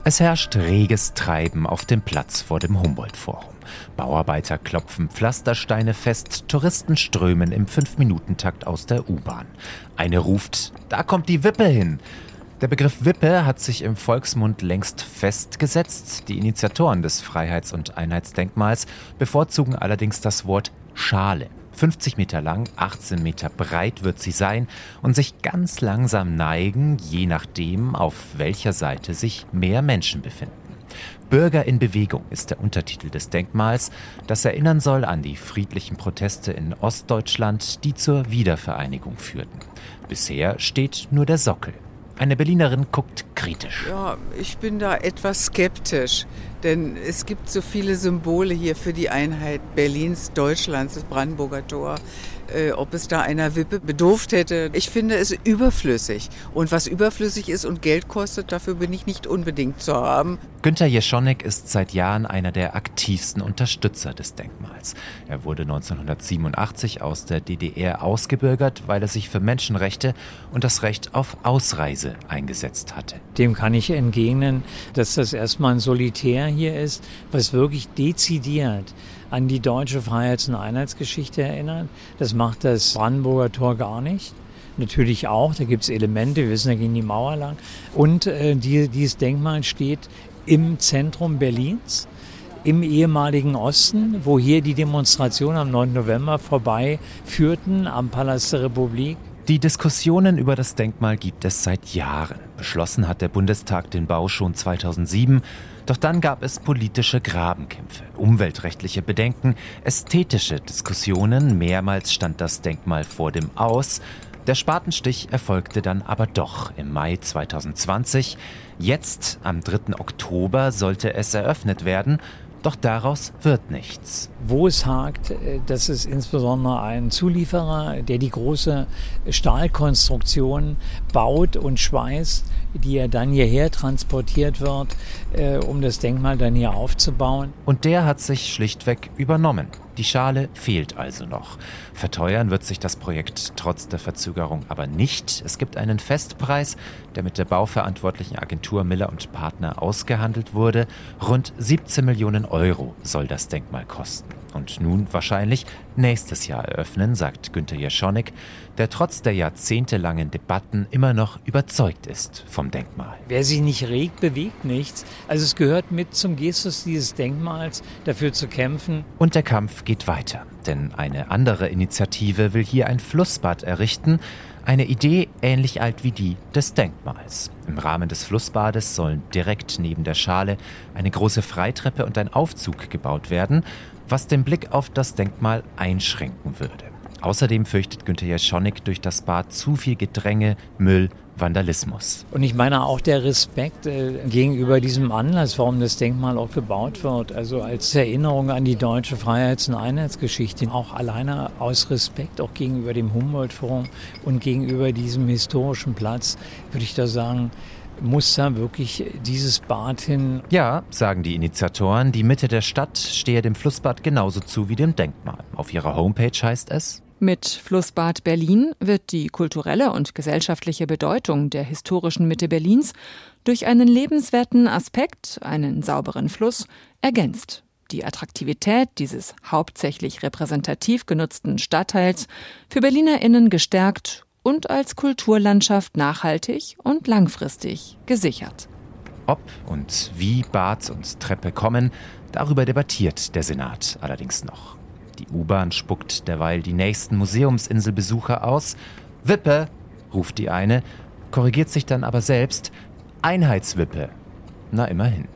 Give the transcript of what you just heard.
Es herrscht reges Treiben auf dem Platz vor dem Humboldt-Forum. Bauarbeiter klopfen Pflastersteine fest, Touristen strömen im 5-Minuten-Takt aus der U-Bahn. Eine ruft, da kommt die Wippe hin. Der Begriff Wippe hat sich im Volksmund längst festgesetzt. Die Initiatoren des Freiheits- und Einheitsdenkmals bevorzugen allerdings das Wort Schale. 50 Meter lang, 18 Meter breit wird sie sein und sich ganz langsam neigen, je nachdem, auf welcher Seite sich mehr Menschen befinden. Bürger in Bewegung ist der Untertitel des Denkmals, das erinnern soll an die friedlichen Proteste in Ostdeutschland, die zur Wiedervereinigung führten. Bisher steht nur der Sockel. Eine Berlinerin guckt kritisch. Ja, ich bin da etwas skeptisch, denn es gibt so viele Symbole hier für die Einheit Berlins, Deutschlands, das Brandenburger Tor. Ob es da einer Wippe bedurft hätte, ich finde es überflüssig. Und was überflüssig ist und Geld kostet, dafür bin ich nicht unbedingt zu haben. Günter Jeschonek ist seit Jahren einer der aktivsten Unterstützer des Denkmals. Er wurde 1987 aus der DDR ausgebürgert, weil er sich für Menschenrechte und das Recht auf Ausreise eingesetzt hatte. Dem kann ich entgegnen, dass das erstmal ein Solitär hier ist, was wirklich dezidiert an die deutsche Freiheits- und Einheitsgeschichte erinnert. Das macht das Brandenburger Tor gar nicht. Natürlich auch, da gibt es Elemente, wir wissen, da ging die Mauer lang. Und dieses Denkmal steht im Zentrum Berlins, im ehemaligen Osten, wo hier die Demonstrationen am 9. November vorbei führten, am Palast der Republik. Die Diskussionen über das Denkmal gibt es seit Jahren. Beschlossen hat der Bundestag den Bau schon 2007. Doch dann gab es politische Grabenkämpfe, umweltrechtliche Bedenken, ästhetische Diskussionen. Mehrmals stand das Denkmal vor dem Aus. Der Spatenstich erfolgte dann aber doch im Mai 2020. Jetzt, am 3. Oktober, sollte es eröffnet werden. Doch daraus wird nichts. Wo es hakt, das ist insbesondere ein Zulieferer, der die große Stahlkonstruktion baut und schweißt, die ja dann hierher transportiert wird, um das Denkmal dann hier aufzubauen. Und der hat sich schlichtweg übernommen. Die Schale fehlt also noch. Verteuern wird sich das Projekt trotz der Verzögerung aber nicht. Es gibt einen Festpreis, der mit der bauverantwortlichen Agentur Miller & Partner ausgehandelt wurde. Rund 17 Millionen Euro soll das Denkmal kosten. Und nun wahrscheinlich nächstes Jahr eröffnen, sagt Günter Jeschonek, der trotz der jahrzehntelangen Debatten immer noch überzeugt ist vom Denkmal. Wer sich nicht regt, bewegt nichts. Also es gehört mit zum Gestus dieses Denkmals, dafür zu kämpfen. Und der Kampf geht weiter, denn eine andere Initiative will hier ein Flussbad errichten. Eine Idee ähnlich alt wie die des Denkmals. Im Rahmen des Flussbades sollen direkt neben der Schale eine große Freitreppe und ein Aufzug gebaut werden, was den Blick auf das Denkmal einschränken würde. Außerdem fürchtet Günter Jeschonek durch das Bad zu viel Gedränge, Müll, Vandalismus. Und ich meine auch der Respekt gegenüber diesem Anlass, warum das Denkmal auch gebaut wird. Also als Erinnerung an die deutsche Freiheits- und Einheitsgeschichte. Auch alleine aus Respekt auch gegenüber dem Humboldt-Forum und gegenüber diesem historischen Platz, würde ich da sagen, muss da wirklich dieses Bad hin? Ja, sagen die Initiatoren, die Mitte der Stadt stehe dem Flussbad genauso zu wie dem Denkmal. Auf ihrer Homepage heißt es: Mit Flussbad Berlin wird die kulturelle und gesellschaftliche Bedeutung der historischen Mitte Berlins durch einen lebenswerten Aspekt, einen sauberen Fluss, ergänzt. Die Attraktivität dieses hauptsächlich repräsentativ genutzten Stadtteils für BerlinerInnen gestärkt und als Kulturlandschaft nachhaltig und langfristig gesichert. Ob und wie Bad und Treppe kommen, darüber debattiert der Senat allerdings noch. Die U-Bahn spuckt derweil die nächsten Museumsinselbesucher aus. Wippe, ruft die eine, korrigiert sich dann aber selbst. Einheitswippe. Na immerhin.